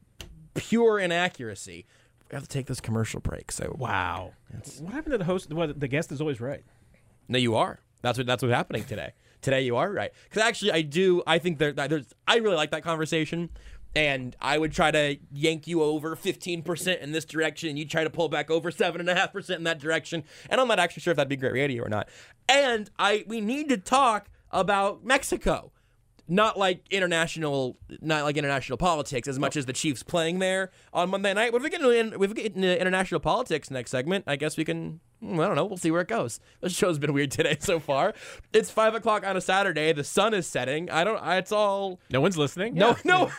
pure inaccuracy. We have to take this commercial break. So wow, what happened to the host? The guest is always right. No, you are. That's what's happening today. Today you are right. Because actually I think I really like that conversation, and I would try to yank you over 15% in this direction, and you try to pull back over 7.5% in that direction, and I'm not actually sure if that'd be great radio or not. And we need to talk about Mexico. Not like international politics as much as the Chiefs playing there on Monday night. But if we get into international politics next segment, I guess we can. I don't know. We'll see where it goes. This show's been weird today so far. It's 5:00 on a Saturday. The sun is setting. It's all. No one's listening. No. No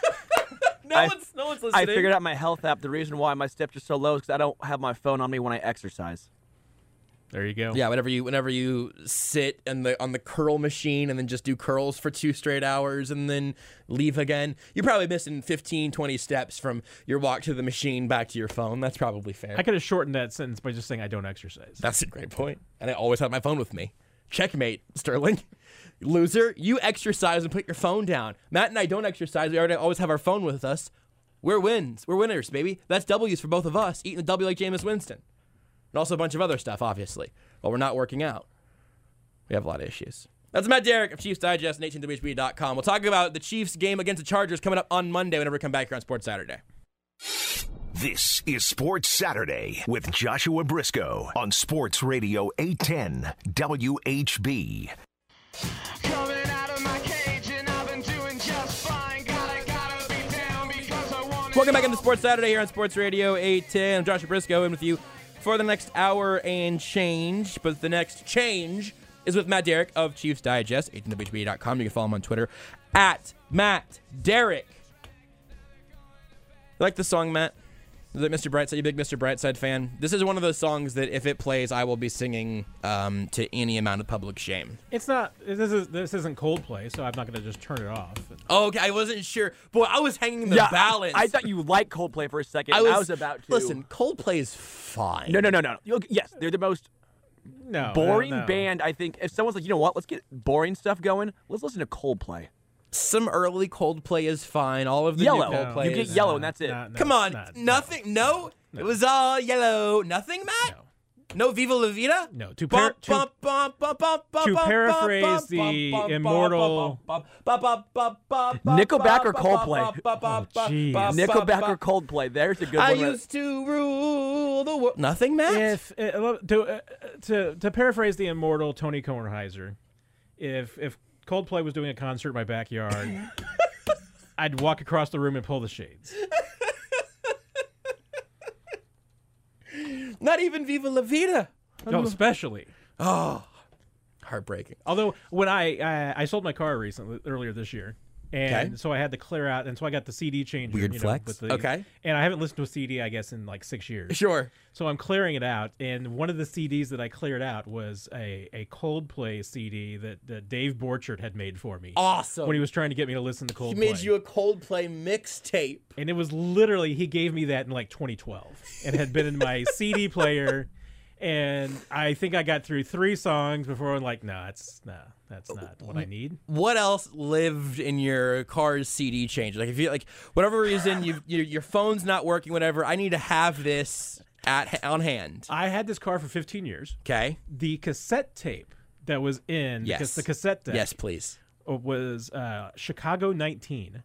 one's listening. I figured out my health app. The reason why my steps are so low is because I don't have my phone on me when I exercise. There you go. Yeah, whenever you sit on the curl machine and then just do curls for 2 straight hours and then leave again, you're probably missing 15, 20 steps from your walk to the machine back to your phone. That's probably fair. I could have shortened that sentence by just saying I don't exercise. That's a great point. And I always have my phone with me. Checkmate, Sterling. Loser, you exercise and put your phone down. Matt and I don't exercise. We always have our phone with us We're winners, baby. That's W's for both of us, eating the W like Jameis Winston. And also a bunch of other stuff, obviously. While we're not working out. We have a lot of issues. That's Matt Derrick of Chiefs Digest and 18WHB.com. We'll talk about the Chiefs game against the Chargers coming up on Monday whenever we come back here on Sports Saturday. This is Sports Saturday with Joshua Briscoe on Sports Radio 810 WHB. Coming out of my cage and I've been doing just fine. Gotta be down because I want. Welcome back into Sports Saturday here on Sports Radio 810. I'm Joshua Briscoe in with you for the next hour and change. But the next change is with Matt Derrick of Chiefs Digest, 18WHB.com. You can follow him on Twitter at Matt Derrick. You like the song, Matt? Is it Mr. Brightside? You a big Mr. Brightside fan? This is one of those songs that if it plays, I will be singing to any amount of public shame. It's not. This isn't Coldplay, so I'm not going to just turn it off. Oh, okay, I wasn't sure. Boy, I was hanging the balance. I thought you liked Coldplay for a second. I was about to. Listen, Coldplay is fine. No. Yes, they're the most boring no. band, I think. If someone's like, you know what, let's get boring stuff going, let's listen to Coldplay. Some early Coldplay is fine. All of the Yellow. new Coldplay You get is... Yellow, and that's it. Come on. Nothing. No? It was all yellow. Nothing, Matt? No Viva La Vida? No. To paraphrase the immortal... Nickelback or Coldplay? Oh, jeez. Nickelback or Coldplay? There's a good one. I used to rule the world. Nothing, Matt? To paraphrase the immortal Tony Kornheiser, if Coldplay was doing a concert in my backyard, I'd walk across the room and pull the shades. Not even Viva La Vida. No, especially. Oh, heartbreaking. Although when I sold my car earlier this year, and so I had to clear out, and so I got the CD changer. Weird flex. Okay. And I haven't listened to a CD, I guess, in like 6 years. Sure. So I'm clearing it out, and one of the CDs that I cleared out was a Coldplay CD that Dave Borchert had made for me. Awesome. When he was trying to get me to listen to Coldplay. He made you a Coldplay mixtape. And it was literally, he gave me that in like 2012. And it had been in my CD player. And I think I got through 3 songs before I'm like, that's not what I need. What else lived in your car's CD change? Like if you like whatever reason your phone's not working, whatever, I need to have this on hand. I had this car for 15 years. Okay. The cassette tape that was in the cassette deck. Yes, please. Was Chicago 19.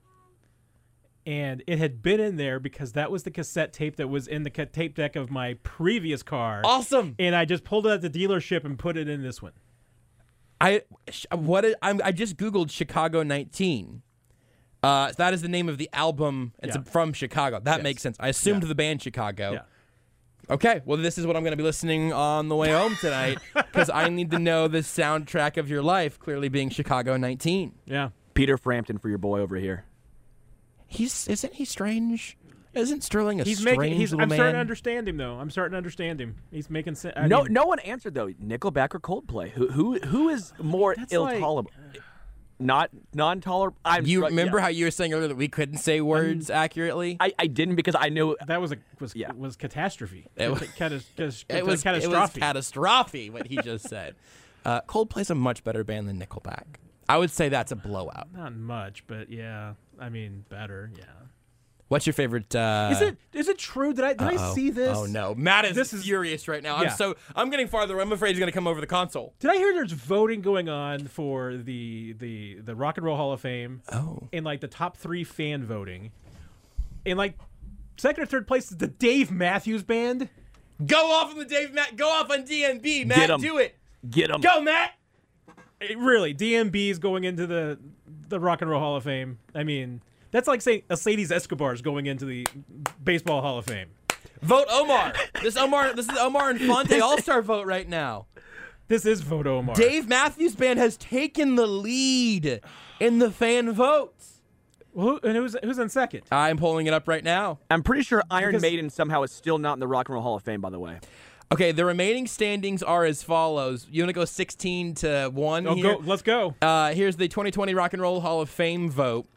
And it had been in there because that was the cassette tape that was in the tape deck of my previous car. Awesome. And I just pulled it at the dealership and put it in this one. I just Googled Chicago 19. That is the name of the album. It's from Chicago. That makes sense. I assumed the band Chicago. Yeah. Okay, well, this is what I'm going to be listening on the way home tonight because I need to know the soundtrack of your life, clearly being Chicago 19. Yeah. Peter Frampton for your boy over here. Isn't he strange? Isn't Sterling a strange little I'm man? starting to understand him, though. I'm starting to understand him. He's making sense. No one answered, though. Nickelback or Coldplay? Who is more intolerable? Not non-tolerable. You remember how you were saying earlier that we couldn't say words accurately? I didn't because I knew that was catastrophe. It was catastrophe. It was catastrophe what he just said. Coldplay's a much better band than Nickelback. I would say that's a blowout. Not much, but yeah. I mean, better. Yeah. What's your favorite? Is it true? Did I see this? Oh no, Matt is furious right now. Yeah. I'm getting farther. I'm afraid he's going to come over the console. Did I hear there's voting going on for the Rock and Roll Hall of Fame? Oh. In like the top 3 fan voting, in like second or third place is the Dave Matthews Band. Go off on Go off on DMB, Matt. Do it. Get him. Go, Matt. Really, DMB is going into the Rock and Roll Hall of Fame. I mean, that's like saying Mercedes Escobar is going into the Baseball Hall of Fame. Vote Omar. This is Omar Infante All-Star vote right now. This is Vote Omar. Dave Matthews Band has taken the lead in the fan votes. Who's in second? I'm pulling it up right now. I'm pretty sure Iron Maiden somehow is still not in the Rock and Roll Hall of Fame, by the way. Okay, the remaining standings are as follows. You want to go 16-1 here? Let's go. Here's the 2020 Rock and Roll Hall of Fame vote.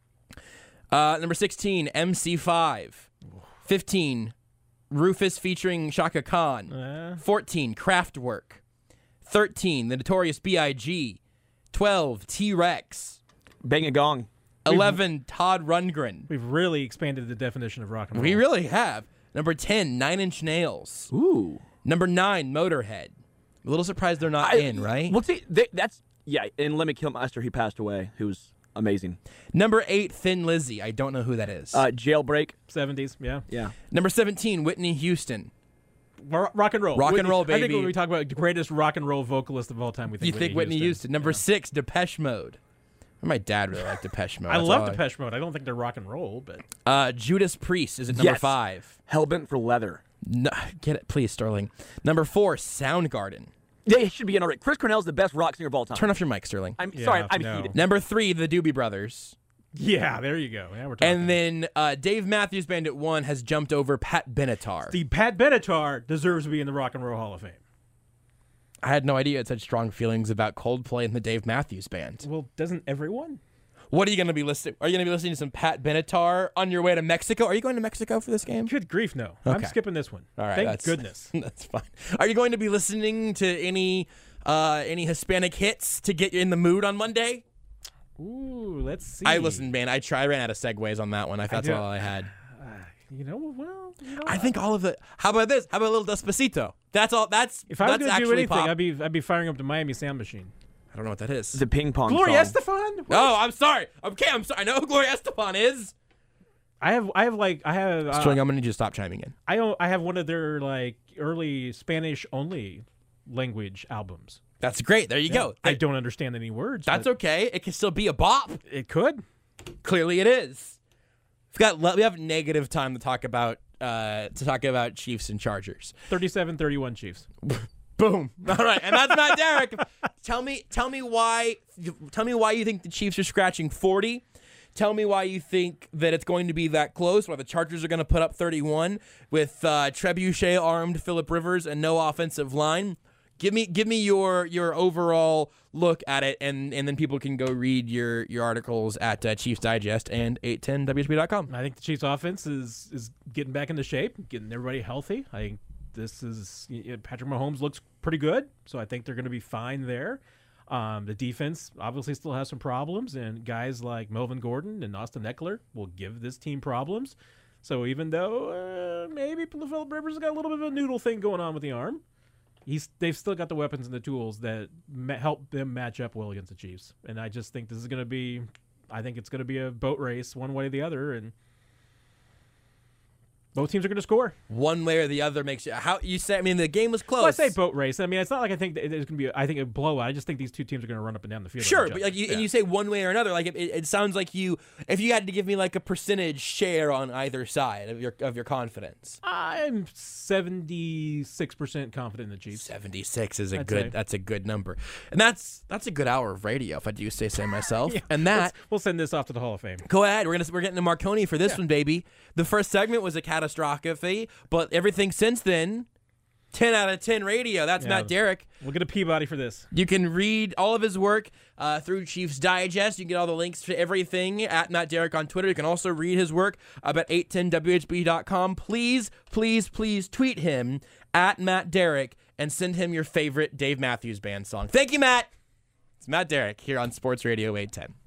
Number 16, MC5. 15, Rufus featuring Shaka Khan. 14, Kraftwerk. 13, The Notorious B.I.G. 12, T-Rex. Bang a Gong. 11, Todd Rundgren. We've really expanded the definition of rock and roll. We really have. Number 10, Nine Inch Nails. Ooh. Number 9, Motorhead. A little surprised they're not in, right? Well, see, and Lemmy Kilmister, he passed away, who's amazing. Number 8, Thin Lizzy. I don't know who that is. Jailbreak. 70s, yeah. Yeah. Number 17, Whitney Houston. Rock and roll. Rock and roll, I think baby. when we talk about the greatest rock and roll vocalist of all time, we think You think Whitney Houston. Number 6, Depeche Mode. My dad really liked Depeche Mode. I That's love all Depeche Mode. I don't think they're rock and roll, but Judas Priest is at number Yes. 5. Hellbent for Leather. No, get it, please, Sterling. Number 4, Soundgarden. Yeah, it should be in order. Chris Cornell's the best rock singer of all time. Turn off your mic, Sterling. I'm Yeah, sorry, I'm no. heated. Number 3, the Doobie Brothers. yeah, there you go. Yeah, we're talking. And then Dave Matthews Band at 1 has jumped over Pat Benatar. the Pat Benatar deserves to be in the Rock and Roll Hall of Fame. I had no idea it had such strong feelings about Coldplay and the Dave Matthews Band. Well, doesn't everyone? What are you going to be listening? Are you going to be listening to some Pat Benatar on your way to Mexico? Are you going to Mexico for this game? Good grief, no. I'm Okay. skipping this one. All right, Thank that's goodness. That's fine. Are you going to be listening to any Hispanic hits to get you in the mood on Monday? Ooh, let's see. I listened, man. I ran out of segues on that one. That's do- all I had. I think all of it. How about this? How about a little Despacito? That's all. That's If I was that's going to do actually anything, pop. I'd be firing up the Miami Sound Machine. I don't know what that is. The ping pong Gloria song. Estefan? Oh, I'm sorry. Okay, I'm sorry. I know who Gloria Estefan is. I have Sterling, I'm gonna need you to stop chiming in. I have one of their like early Spanish only language albums. That's great. There you go. I don't understand any words. That's but okay. It can still be a bop. It could. Clearly, it is. We have negative time to talk about Chiefs and Chargers. 37-31 Chiefs. Boom. All right, and that's Matt Derrick. Tell me why you think the Chiefs are scratching 40. Tell me why you think that it's going to be that close, why the Chargers are going to put up 31 with trebuchet-armed Phillip Rivers and no offensive line. Give me your overall look at it, and then people can go read your articles at Chiefs Digest and 810WHB.com. I think the Chiefs' offense is getting back into shape, getting everybody healthy. I think Patrick Mahomes looks pretty good, so I think they're going to be fine there. The defense obviously still has some problems, and guys like Melvin Gordon and Austin Eckler will give this team problems. So even though maybe Phillip Rivers has got a little bit of a noodle thing going on with the arm, they've still got the weapons and the tools that help them match up well against the Chiefs. And I just think it's going to be a boat race one way or the other, and both teams are going to score. One way or the other makes you. How you say? I mean, the game was close. Well, I say boat race. I mean, it's not like I think it's going to be. I think a blowout. I just think these two teams are going to run up and down the field. Sure, on each but other. like and you say one way or another. Like it sounds like if you had to give me like a percentage share on either side of your confidence. I'm 76% confident in the Chiefs. 76 is I'd say. that's a good number, and that's a good hour of radio if I do say so myself. Yeah, And that we'll send this off to the Hall of Fame. go ahead. We're getting to Marconi for this one, baby. The first segment was a catastrophe, but everything since then, 10 out of 10 radio. That's Matt Derrick. We'll get a Peabody for this. You can read all of his work through Chiefs Digest. You can get all the links to everything at Matt Derrick on Twitter. You can also read his work up at 810WHB.com. Please, please, please tweet him at Matt Derrick and send him your favorite Dave Matthews Band song. Thank you, Matt. It's Matt Derrick here on Sports Radio 810.